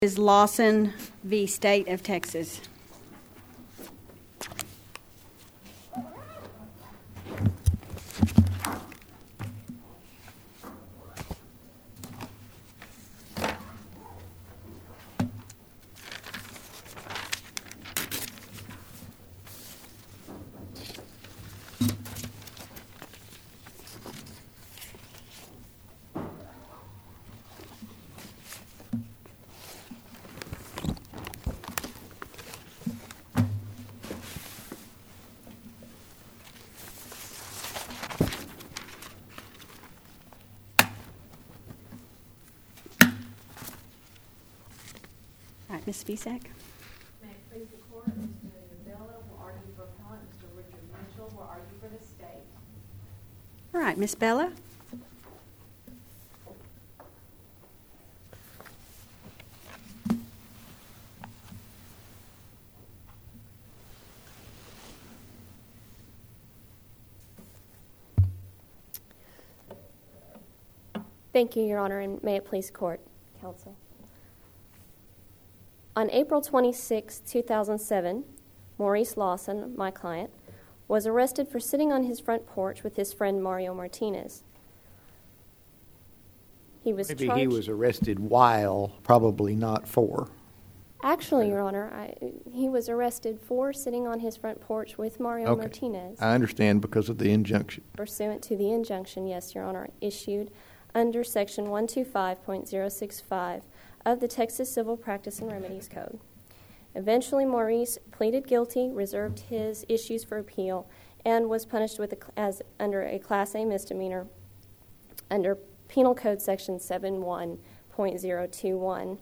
Is Lawson v. State of Texas. Ms. Spisak. May it please the Court, Mr. Bella will argue for appellant, Mr. Richard Mitchell will argue for the state. All right, Ms. Bella. Thank you, Your Honor, and may it please the Court, Counsel. On April 26, 2007, Maurice Lawson, my client, was arrested for sitting on his front porch with his friend Mario Martinez. He was Maybe charged... he was arrested while, probably not for. Actually, Your Honor, he was arrested for sitting on his front porch with Mario Martinez. I understand because of the injunction. Pursuant to the injunction, yes, Your Honor, issued under Section 125.065 of the Texas Civil Practice and Remedies Code. Eventually, Maurice pleaded guilty, reserved his issues for appeal, and was punished under a Class A misdemeanor under Penal Code Section 71.021.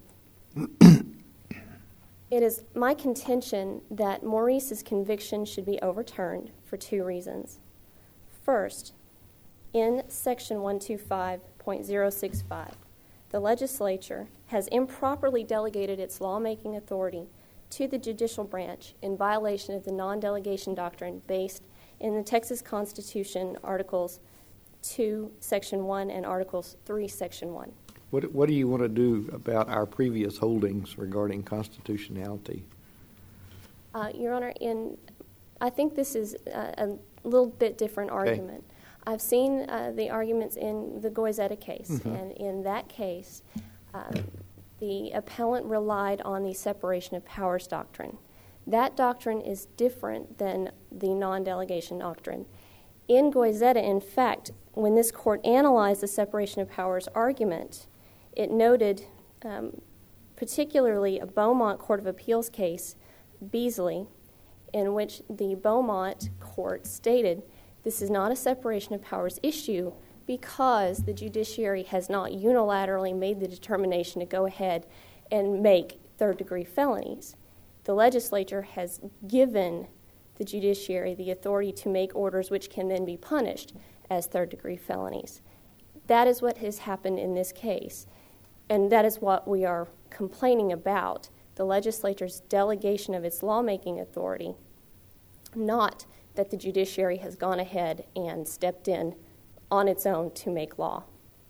It is my contention that Maurice's conviction should be overturned for two reasons. First, in Section 125.065, the legislature has improperly delegated its lawmaking authority to the judicial branch in violation of the non-delegation doctrine based in the Texas Constitution, Articles 2, Section 1, and Articles 3, Section 1. What do you want to do about our previous holdings regarding constitutionality? Your Honor, I think this is a little bit different argument. I've seen the arguments in the Goizetta case, and in that case, the appellant relied on the separation of powers doctrine. That doctrine is different than the non-delegation doctrine. In Goizetta, in fact, when this court analyzed the separation of powers argument, it noted particularly a Beaumont Court of Appeals case, Beasley, in which the Beaumont court stated this is not a separation of powers issue because the judiciary has not unilaterally made the determination to go ahead and make third-degree felonies. The legislature has given the judiciary the authority to make orders which can then be punished as third-degree felonies. That is what has happened in this case, and that is what we are complaining about, the legislature's delegation of its lawmaking authority, not that the judiciary has gone ahead and stepped in on its own to make law.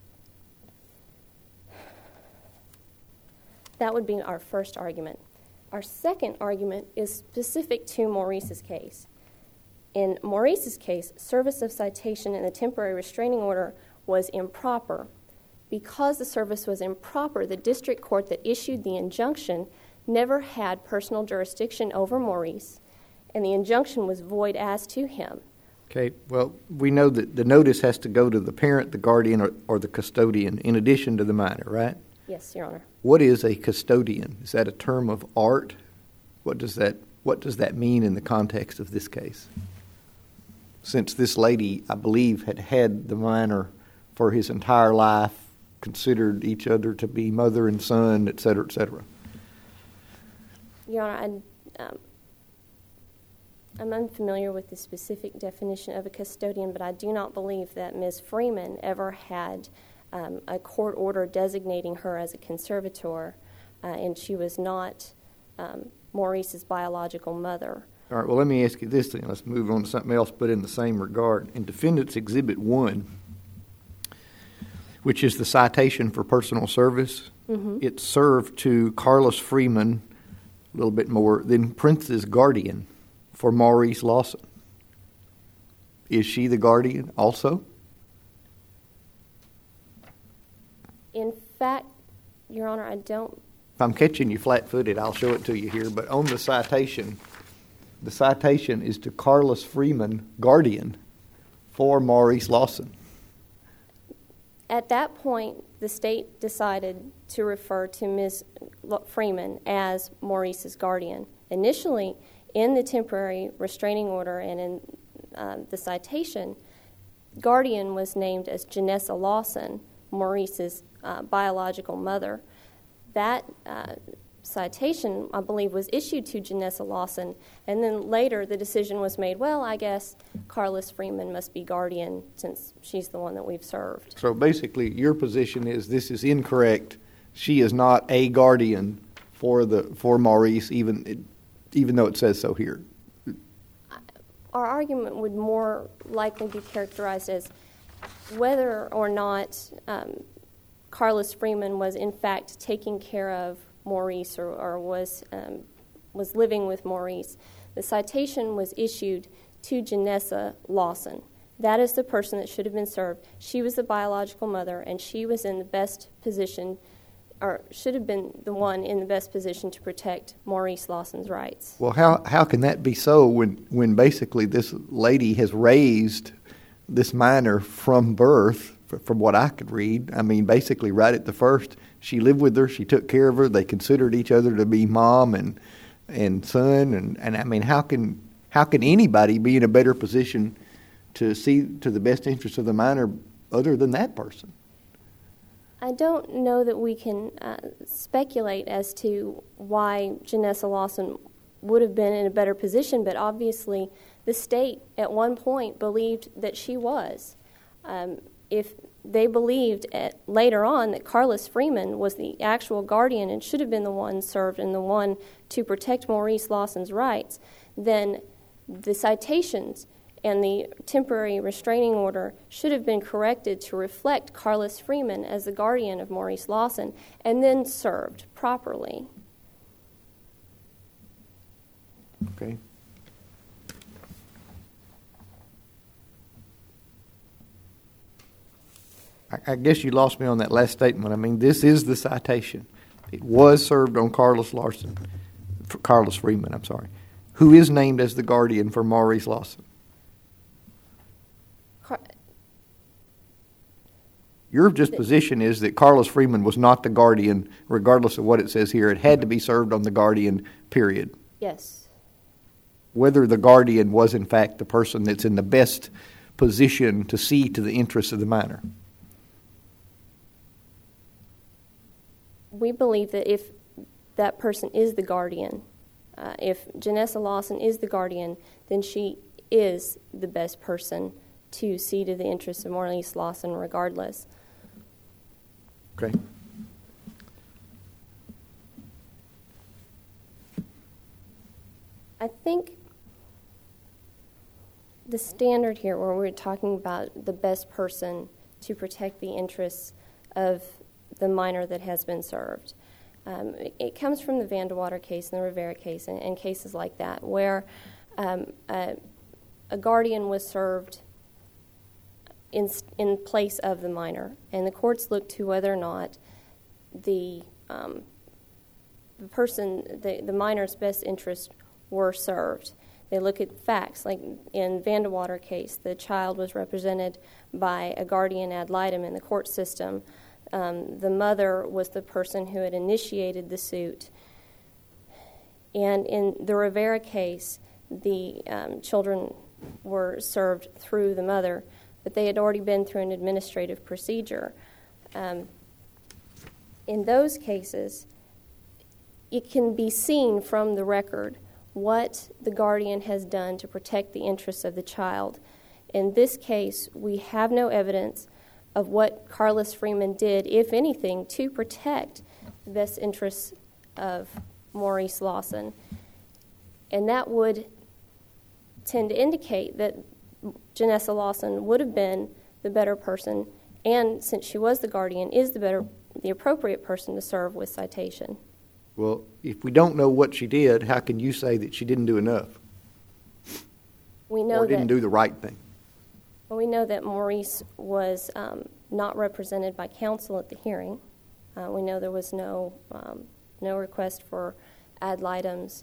That would be our first argument. Our second argument is specific to Maurice's case. In Maurice's case, service of citation and the temporary restraining order was improper. Because the service was improper, the district court that issued the injunction never had personal jurisdiction over Maurice, and the injunction was void as to him. Okay, well, we know that the notice has to go to the parent, the guardian, or the custodian in addition to the minor, right? Yes, Your Honor. What is a custodian? Is that a term of art? What does that mean in the context of this case? Since this lady, I believe, had the minor for his entire life, considered each other to be mother and son, et cetera, et cetera. Your Honor, I'm unfamiliar with the specific definition of a custodian, but I do not believe that Ms. Freeman ever had a court order designating her as a conservator, and she was not Maurice's biological mother. All right, well, let me ask you this thing. Let's move on to something else, but in the same regard. In Defendant's Exhibit 1, which is the citation for personal service, it served to Carlos Freeman a little bit more than Prince's guardian for Maurice Lawson. Is she the guardian also? In fact, Your Honor, I don't. If I'm catching you flat-footed, I'll show it to you here. But on the citation is to Carlos Freeman, guardian for Maurice Lawson. At that point, the state decided to refer to Ms. Freeman as Maurice's guardian. Initially, in the temporary restraining order and in the citation, guardian was named as Janessa Lawson, Maurice's biological mother. That citation, I believe, was issued to Janessa Lawson, and then later the decision was made, well, I guess Carlos Freeman must be guardian since she's the one that we've served. So basically, your position is this is incorrect. She is not a guardian for Maurice, even though it says so here. Our argument would more likely be characterized as whether or not Carlos Freeman was in fact taking care of Maurice or was living with Maurice. The citation was issued to Janessa Lawson. That is the person that should have been served. She was the biological mother, and she was in the best position, or should have been the one in the best position to protect Maurice Lawson's rights. Well, how can that be so when basically this lady has raised this minor from birth, from what I could read? I mean, basically right at the first, she lived with her, she took care of her, they considered each other to be mom and son, and I mean, how can anybody be in a better position to see to the best interest of the minor other than that person? I don't know that we can speculate as to why Janessa Lawson would have been in a better position, but obviously the state at one point believed that she was. If they believed later on that Carlos Freeman was the actual guardian and should have been the one served and the one to protect Maurice Lawson's rights, then the citations and the temporary restraining order should have been corrected to reflect Carlos Freeman as the guardian of Maurice Lawson and then served properly. Okay. I guess you lost me on that last statement. I mean, this is the citation. It was served on Carlos Freeman, I'm sorry, who is named as the guardian for Maurice Lawson. Your position is that Carlos Freeman was not the guardian, regardless of what it says here. It had to be served on the guardian, period. Yes. Whether the guardian was, in fact, the person that's in the best position to see to the interests of the minor. We believe that if that person is the guardian, if Janessa Lawson is the guardian, then she is the best person to see to the interests of Maurice Lawson regardless. Okay. I think the standard here, where we're talking about the best person to protect the interests of the minor that has been served, it comes from the Vandewater case and the Rivera case and cases like that, where a guardian was served in place of the minor, and the courts looked to whether or not the minor's best interests were served. They look at facts, like in Vandewater case, the child was represented by a guardian ad litem in the court system. The mother was the person who had initiated the suit. And in the Rivera case, the children were served through the mother, but they had already been through an administrative procedure. In those cases, it can be seen from the record what the guardian has done to protect the interests of the child. In this case, we have no evidence of what Carlos Freeman did, if anything, to protect the best interests of Maurice Lawson. And that would tend to indicate that Janessa Lawson would have been the better person, and since she was the guardian, is the better the appropriate person to serve with citation. Well, if we don't know what she did, how can you say that she didn't do enough? We know or didn't do the right thing? We know that Maurice was not represented by counsel at the hearing. We know there was no request for ad litems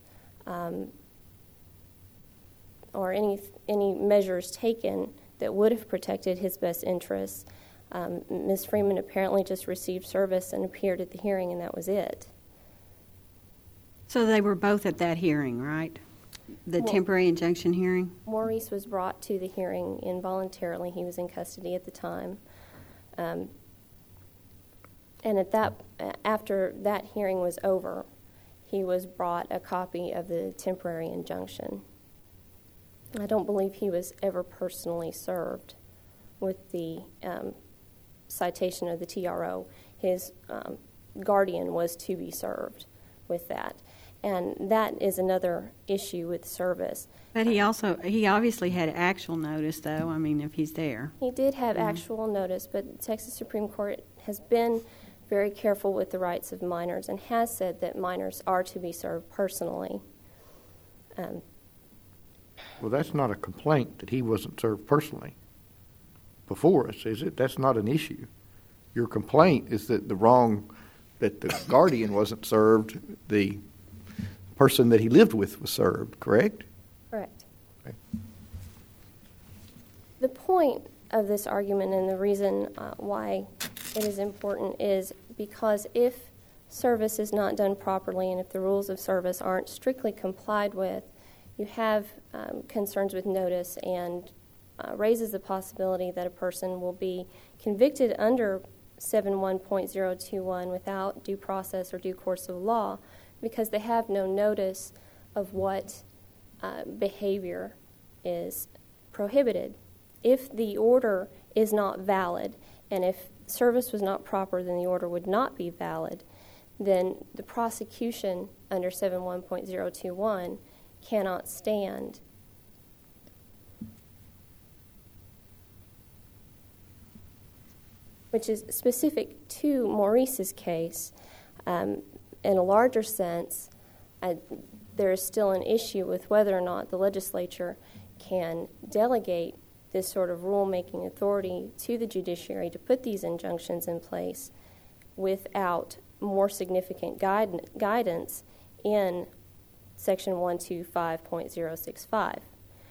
or any measures taken that would have protected his best interests. Ms. Freeman apparently just received service and appeared at the hearing, and that was it. So they were both at that hearing, right? The temporary injunction hearing? Maurice was brought to the hearing involuntarily. He was in custody at the time. And after that hearing was over, he was brought a copy of the temporary injunction. I don't believe he was ever personally served with the citation of the TRO. His guardian was to be served with that. And that is another issue with service. But he obviously had actual notice, though, I mean, if he's there. He did have actual notice, but the Texas Supreme Court has been very careful with the rights of minors and has said that minors are to be served personally. Well, that's not a complaint that he wasn't served personally before us, is it? That's not an issue. Your complaint is that the guardian wasn't served, the person that he lived with was served, correct? Correct. Okay. The point of this argument and the reason why it is important is because if service is not done properly and if the rules of service aren't strictly complied with, you have concerns with notice and raises the possibility that a person will be convicted under 71.021 without due process or due course of law because they have no notice of what behavior is prohibited. If the order is not valid and if service was not proper, then the order would not be valid, then the prosecution under 71.021 cannot stand. Which is specific to Maurice's case. In a larger sense, there is still an issue with whether or not the legislature can delegate this sort of rulemaking authority to the judiciary to put these injunctions in place without more significant guidance in Section 125.065.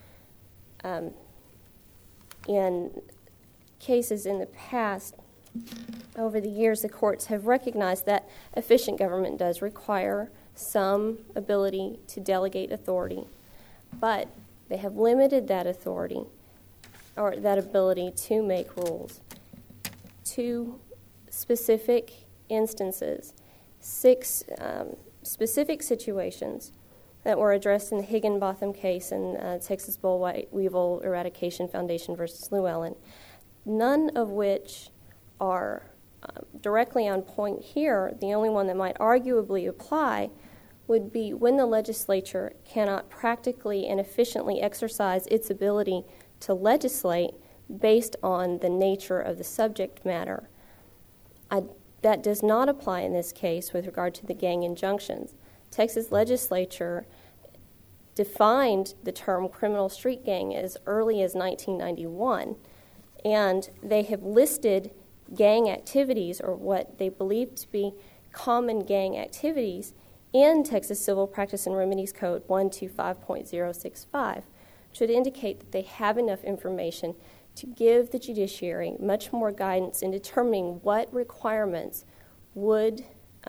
In cases in the past, over the years, the courts have recognized that efficient government does require some ability to delegate authority, but they have limited that authority or that ability to make rules to specific instances, 6 specific situations that were addressed in the Higginbotham case and Texas Bull White Weevil Eradication Foundation versus Llewellyn, none of which are directly on point here. The only one that might arguably apply would be when the legislature cannot practically and efficiently exercise its ability to legislate based on the nature of the subject matter. That does not apply in this case with regard to the gang injunctions. Texas legislature defined the term criminal street gang as early as 1991, and they have listed gang activities, or what they believe to be common gang activities, in Texas Civil Practice and Remedies Code 125.065, which would indicate that they have enough information to give the judiciary much more guidance in determining what requirements would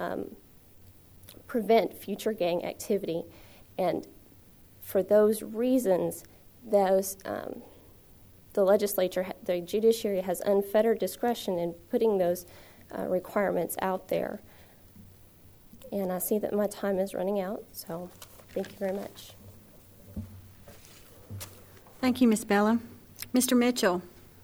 prevent future gang activity. And for those reasons, the judiciary has unfettered discretion in putting those requirements out there. And I see that my time is running out, so thank you very much. Thank you, Ms. Bella. Mr. Mitchell.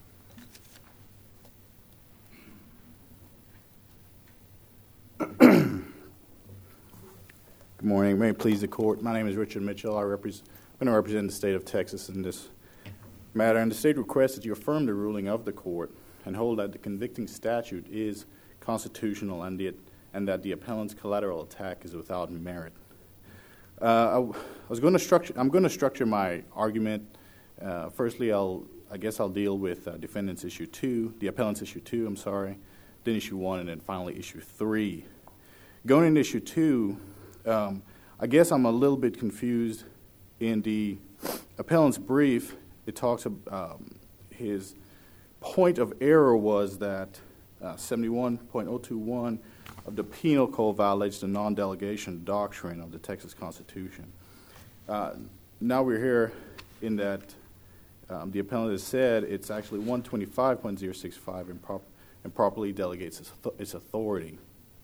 Good morning. May it please the court. My name is Richard Mitchell. I'm going to represent the state of Texas in this matter, and the state requests that you affirm the ruling of the court and hold that the convicting statute is constitutional and that the appellant's collateral attack is without merit. I'm going to structure my argument. Firstly, I guess I'll deal with defendant's issue 2, the appellant's issue 2, I'm sorry, then issue 1, and then finally issue 3. Going into issue 2, I guess I'm a little bit confused. In the appellant's brief, it talks about his point of error was that 71.021 of the Penal Code violates the non-delegation doctrine of the Texas Constitution. Now we're here in that the appellant has said it's actually 125.065 improperly delegates its authority.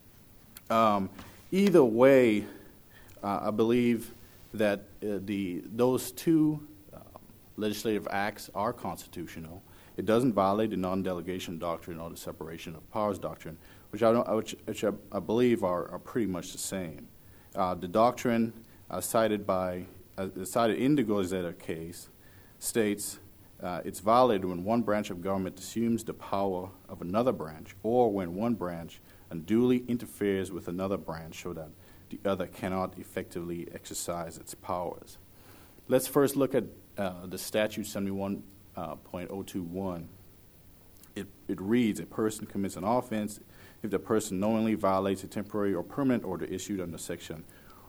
Either way, I believe that those two legislative acts are constitutional. It doesn't violate the non-delegation doctrine or the separation of powers doctrine, which I believe are pretty much the same. The doctrine cited in the Gozeta case states it's violated when one branch of government assumes the power of another branch, or when one branch unduly interferes with another branch so that the other cannot effectively exercise its powers. Let's first look at the statute 71.021. It reads, a person commits an offense if the person knowingly violates a temporary or permanent order issued under section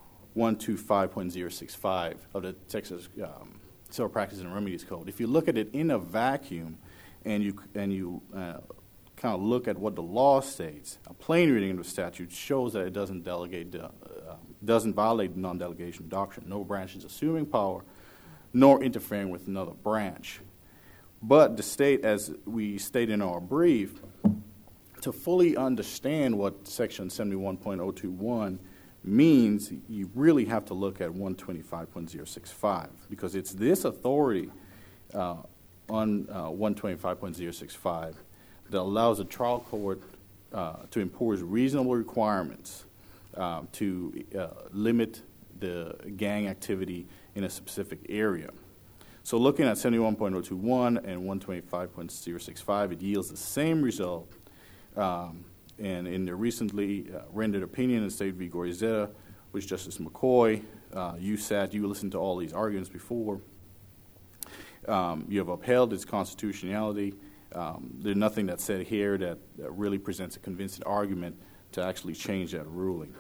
125.065 of the Texas Civil Practice and Remedies Code. If you look at it in a vacuum and you kind of look at what the law states, a plain reading of the statute shows that it doesn't violate the non-delegation doctrine. No branch is assuming power nor interfering with another branch. But the state, as we state in our brief, to fully understand what section 71.021 means, you really have to look at 125.065, because it's this authority on 125.065 that allows a trial court to impose reasonable requirements to limit the gang activity in a specific area. So looking at 71.021 and 125.065, it yields the same result. And in the recently rendered opinion in State v. Gozeta, which Justice McCoy, you listened to all these arguments before. You have upheld its constitutionality. There's nothing that's said here that really presents a convincing argument to actually change that ruling.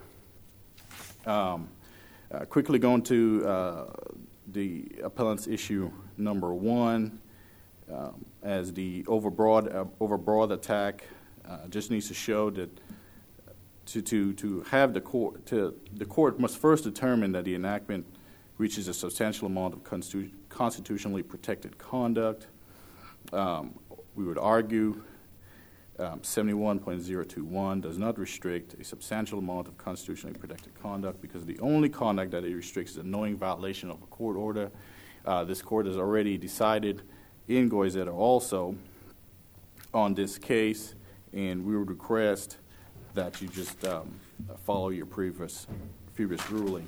Quickly going to the appellant's issue number 1, as the overbroad attack just needs to show that to have the court must first determine that the enactment reaches a substantial amount of constitutionally protected conduct. We would argue 71.021 does not restrict a substantial amount of constitutionally protected conduct, because the only conduct that it restricts is a knowing violation of a court order. This court has already decided in Gozeta also on this case, and we would request that you just follow your previous ruling.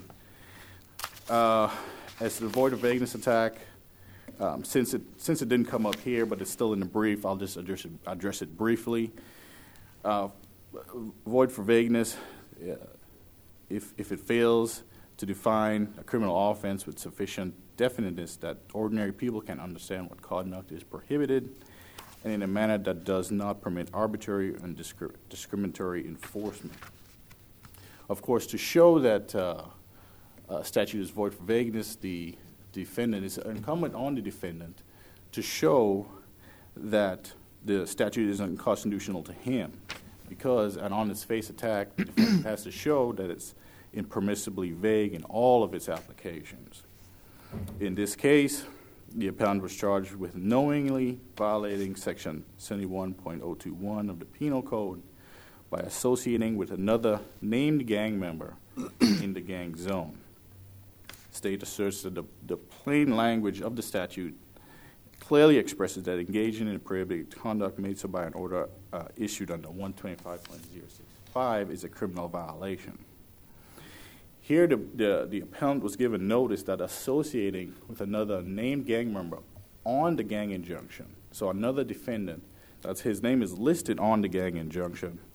As to the void of vagueness attack, since it didn't come up here, but it's still in the brief, I'll just address it briefly. Void for vagueness, if it fails to define a criminal offense with sufficient definiteness that ordinary people can understand what conduct is prohibited, and in a manner that does not permit arbitrary and discriminatory enforcement. Of course, to show that a statute is void for vagueness, the defendant is incumbent on the defendant to show that the statute is unconstitutional to him, because an on its face attack, the defendant has to show that it's impermissibly vague in all of its applications. In this case, the appellant was charged with knowingly violating section 71.021 of the Penal Code by associating with another named gang member in the gang zone. State asserts that the plain language of the statute clearly expresses that engaging in prohibited conduct made so by an order issued under 125.065 is a criminal violation. Here, the appellant was given notice that associating with another named gang member on the gang injunction, so another defendant, his name is listed on the gang injunction,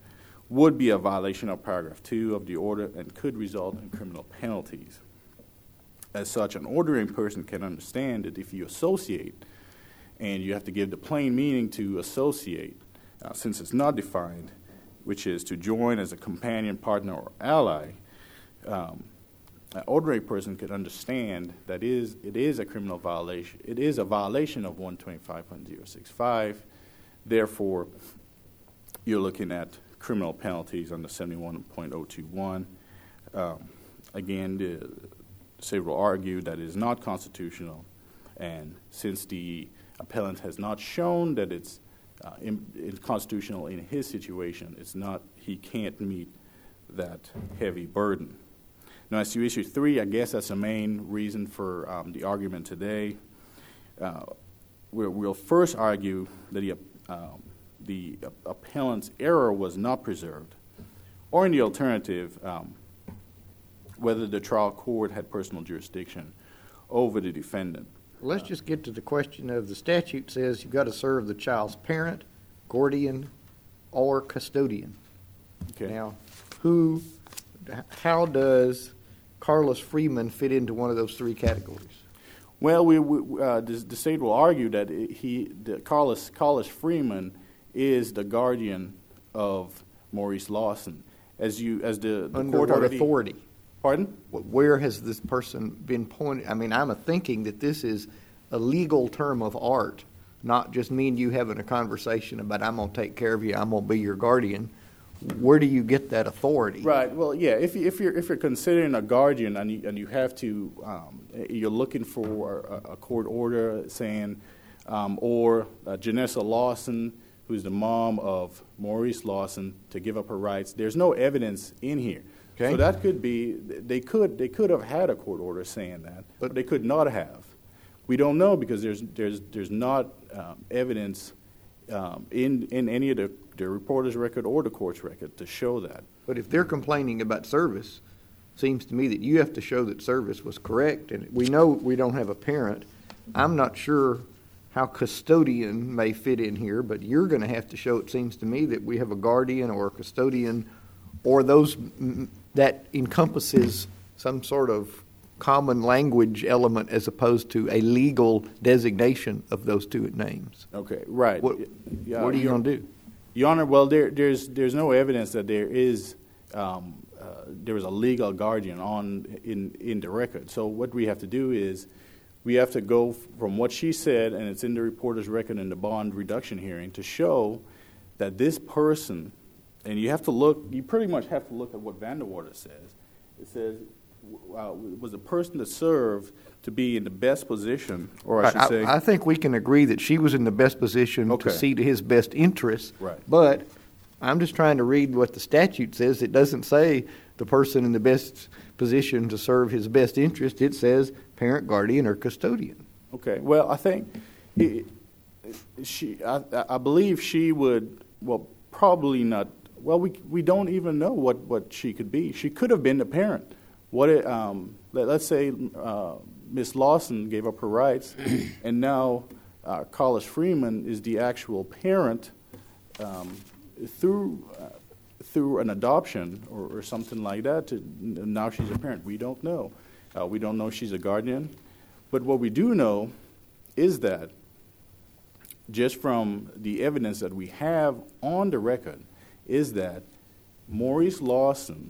would be a violation of paragraph 2 of the order and could result in criminal penalties. As such, an ordering person can understand that if you associate, and you have to give the plain meaning to associate, since it's not defined, which is to join as a companion, partner, or ally, an ordinary person could understand that it is a criminal violation. It is a violation of 125.065. Therefore, you're looking at criminal penalties under 71.021. Again, the state will argue that it is not constitutional, and since the appellant has not shown that it's constitutional in his situation, he can't meet that heavy burden. Now, as to issue 3, I guess that's the main reason for the argument today. We'll first argue that the appellant's error was not preserved, or in the alternative, whether the trial court had personal jurisdiction over the defendant. Let's just get to the question of the statute says you've got to serve the child's parent, guardian, or custodian. Okay. Now, how does Carlos Freeman fit into one of those 3 categories? Well, the state will argue that Carlos Freeman is the guardian of Maurice Lawson, as the Under court what already. authority? Pardon? Where has this person been pointed? I mean, I'm thinking that this is a legal term of art, not just me and you having a conversation about I'm going to take care of you, I'm going to be your guardian. Where do you get that authority? Right. Well, yeah. If you're considering a guardian and you have to, you're looking for a court order saying, or Janessa Lawson, who's the mom of Maurice Lawson, to give up her rights. There's no evidence in here. Okay. So that could be they could have had a court order saying that, but they could not have. We don't know because there's not evidence in any of the reporter's record or the court's record to show that. But if they're complaining about service, it seems to me that you have to show that service was correct. And we know we don't have a parent. I'm not sure how custodian may fit in here, but you're going to have to show, it seems to me, that we have a guardian or a custodian or those that encompasses some sort of common language element as opposed to a legal designation of those 2 names. Okay, right. What are you going to do? Your Honor, well, there's no evidence that there was a legal guardian in the record. So what we have to do is we have to go from what she said, and it's in the reporter's record in the bond reduction hearing, to show that this person, and you pretty much have to look at what Vanderwater says. It says, was the person that served to be in the best position, or I should say... I think we can agree that she was in the best position to see to his best interests. Right. But I'm just trying to read what the statute says. It doesn't say the person in the best position to serve his best interest. It says parent, guardian, or custodian. Okay. Well, I think I believe she would, well, probably not. Well, we don't even know what she could be. She could have been the parent. Let's say Miss Lawson gave up her rights, and now Carlos Freeman is the actual parent through an adoption or something like that. Now she's a parent. We don't know. We don't know she's a guardian. But what we do know is that just from the evidence that we have on the record is that Maurice Lawson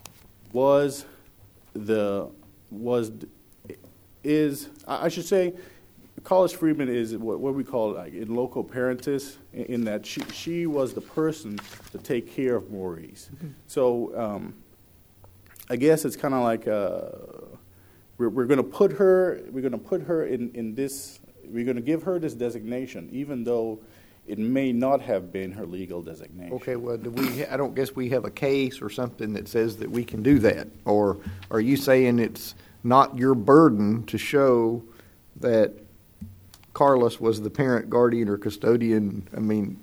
Carlos Freeman is what we call in loco parentis, in that she was the person to take care of Maurice. Mm-hmm. So I guess it's kind of like we're going to put her in this. We're going to give her this designation, even though it may not have been her legal designation. Okay, well, I don't guess we have a case or something that says that we can do that. Or are you saying it's not your burden to show that Carlos was the parent, guardian, or custodian? I mean...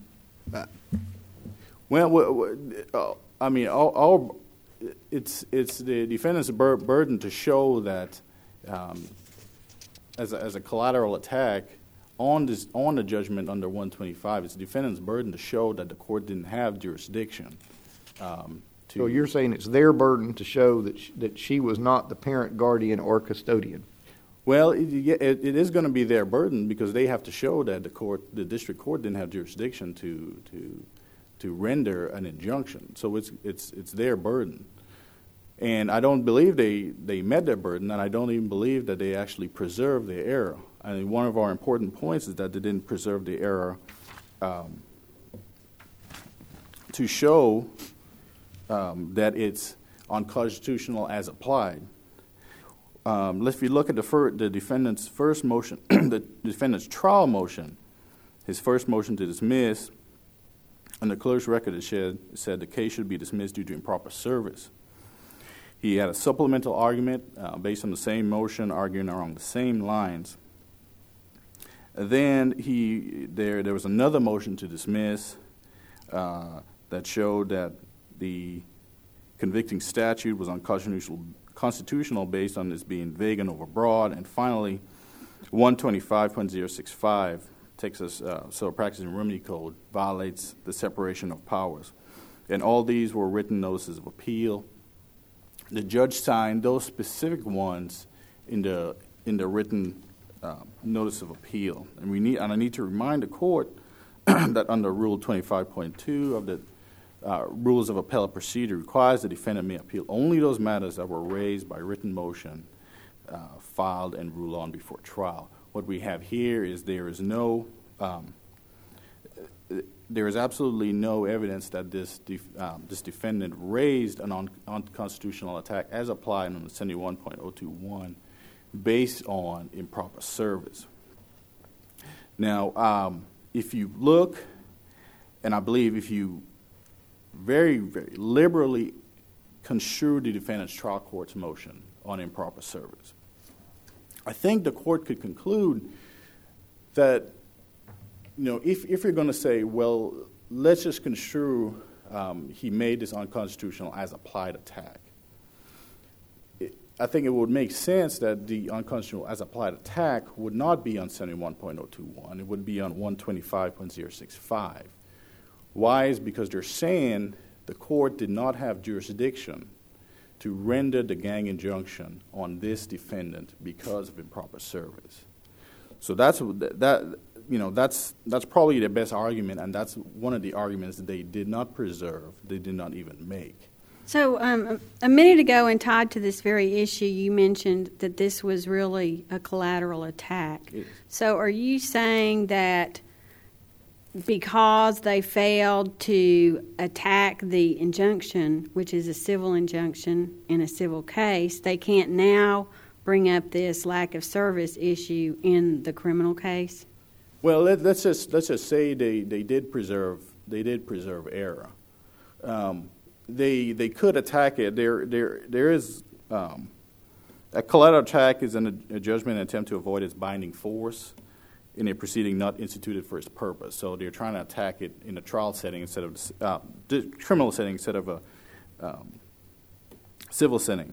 it's the defendant's burden to show that as a collateral attack on the judgment under 125, it's the defendant's burden to show that the court didn't have jurisdiction So you're saying it's their burden to show that she was not the parent, guardian, or custodian? Well, it is going to be their burden because they have to show that the district court didn't have jurisdiction to render an injunction. So it's their burden, and I don't believe they met their burden, and I don't even believe that they actually preserved their error. I mean, one of our important points is that they didn't preserve the error to show that it's unconstitutional as applied. If you look at the defendant's first motion, the defendant's trial motion, his first motion to dismiss, and the clerk's record it said the case should be dismissed due to improper service. He had a supplemental argument based on the same motion, arguing along the same lines. Then there was another motion to dismiss that showed that the convicting statute was unconstitutional based on this being vague and overbroad. And finally, 125.065, Texas Civil Practice and Remedy Code, violates the separation of powers. And all these were written notices of appeal. The judge signed those specific ones in the written notice of appeal. And I need to remind the court that under Rule 25.2 of the Rules of Appellate Procedure requires the defendant may appeal only those matters that were raised by written motion, filed and ruled on before trial. What we have here is there is absolutely no evidence that this defendant raised an unconstitutional attack as applied under 71.021 based on improper service. Now, if you look, and I believe if you very, very liberally construe the defendant's trial court's motion on improper service, I think the court could conclude that, if you're going to say, well, let's just construe he made this unconstitutional as applied attack, I think it would make sense that the unconstitutional as applied attack would not be on 71.021. It would be on 125.065. Why? Is because they're saying the court did not have jurisdiction to render the gang injunction on this defendant because of improper service. So that's probably the best argument, and that's one of the arguments that they did not preserve, they did not even make. So a minute ago, and tied to this very issue, you mentioned that this was really a collateral attack. Yes. So are you saying that because they failed to attack the injunction, which is a civil injunction in a civil case, they can't now bring up this lack of service issue in the criminal case? Well, let's just say they did preserve error. They could attack it. There is a collateral attack is a judgment attempt to avoid its binding force in a proceeding not instituted for its purpose. So they're trying to attack it in a trial setting instead of the criminal setting instead of a civil setting.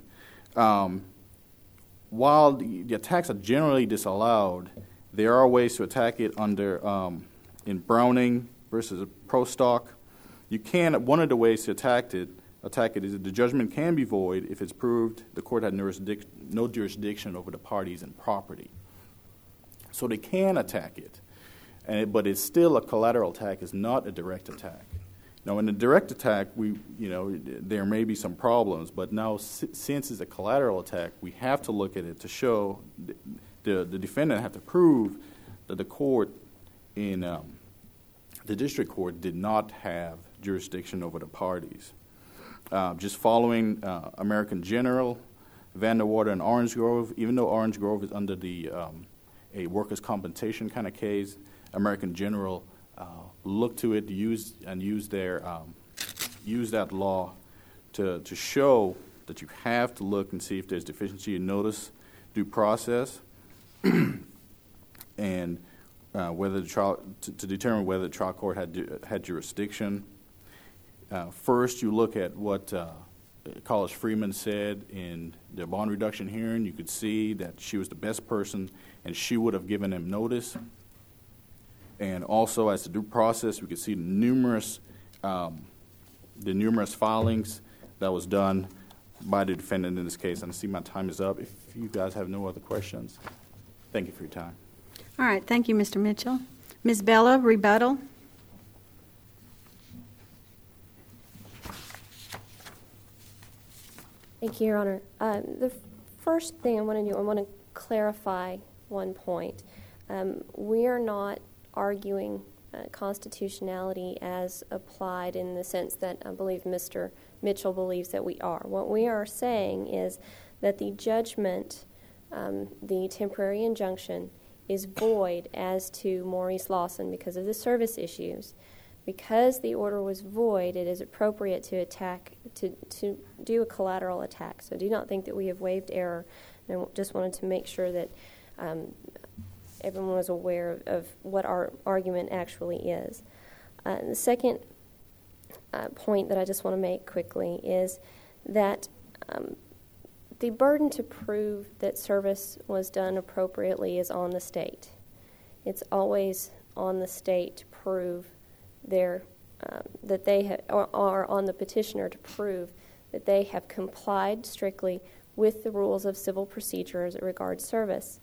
While the attacks are generally disallowed, there are ways to attack it under in Browning versus Prostock. You can. One of the ways to attack it is that the judgment can be void if it's proved the court had no jurisdiction over the parties and property. So they can attack it, but it's still a collateral attack. It's not a direct attack. Now, in a direct attack, there may be some problems, but now since it's a collateral attack, we have to look at it to show the defendant have to prove that the court in the district court did not have jurisdiction over the parties. Just following American General, Vanderwater, and Orange Grove, even though Orange Grove is under the a workers' compensation kind of case, American General looked to it, used that law to show that you have to look and see if there's deficiency in notice, due process, and whether the trial to determine whether the trial court had jurisdiction. First, you look at what Carlos Freeman said in the bond reduction hearing. You could see that she was the best person, and she would have given him notice. And also, as the due process, we could see numerous the numerous filings that was done by the defendant in this case. And I see my time is up. If you guys have no other questions, thank you for your time. All right. Thank you, Mr. Mitchell. Ms. Bella, rebuttal. Thank you, Your Honor. The first thing I want to do, I want to clarify one point. We are not arguing constitutionality as applied in the sense that I believe Mr. Mitchell believes that we are. What we are saying is that the judgment, the temporary injunction, is void as to Maurice Lawson because of the service issues. Because the order was void, it is appropriate to attack, to do a collateral attack. So do not think that we have waived error. And I just wanted to make sure that everyone was aware of what our argument actually is. The second point that I just want to make quickly is that the burden to prove that service was done appropriately is on the state. It's always on the state to prove that they are on the petitioner to prove that they have complied strictly with the rules of civil procedure as it regards service.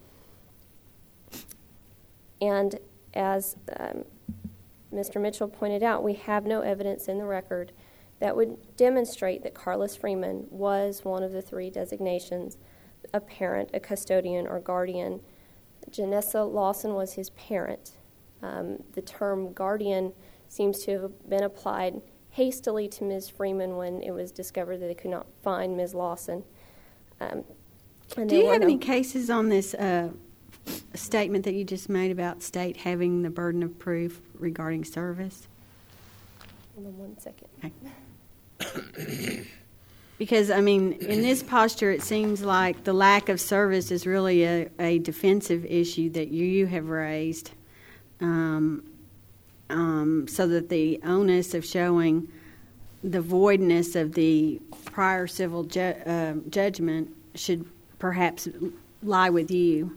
And as Mr. Mitchell pointed out, we have no evidence in the record that would demonstrate that Carlos Freeman was one of the three designations, a parent, a custodian, or guardian. Janessa Lawson was his parent. The term guardian seems to have been applied hastily to Ms. Freeman when it was discovered that they could not find Ms. Lawson. Do you have any cases on this statement that you just made about state having the burden of proof regarding service? Hold on 1 second. Okay. Because, I mean, in this posture, it seems like the lack of service is really a defensive issue that you have raised. So that the onus of showing the voidness of the prior civil judgment should perhaps lie with you.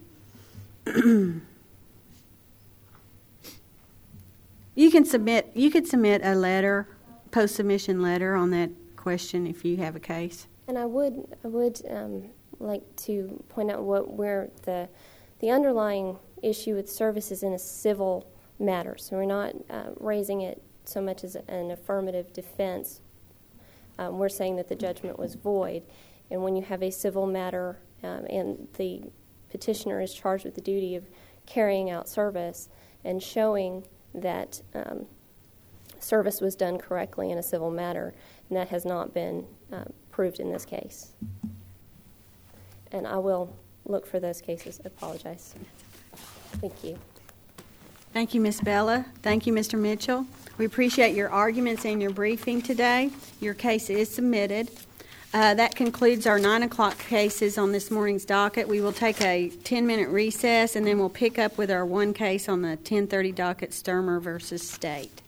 You could submit a letter, post-submission letter on that question if you have a case. And I would like to point out where the underlying issue with service is in a civil matter. So we're not raising it so much as an affirmative defense. We're saying that the judgment was void. And when you have a civil matter and the petitioner is charged with the duty of carrying out service and showing that service was done correctly in a civil matter, and that has not been proved in this case. And I will look for those cases. I apologize. Thank you. Thank you, Ms. Bella. Thank you, Mr. Mitchell. We appreciate your arguments and your briefing today. Your case is submitted. That concludes our 9 o'clock cases on this morning's docket. We will take a 10-minute recess, and then we'll pick up with our one case on the 10:30 docket, Sturmer versus State.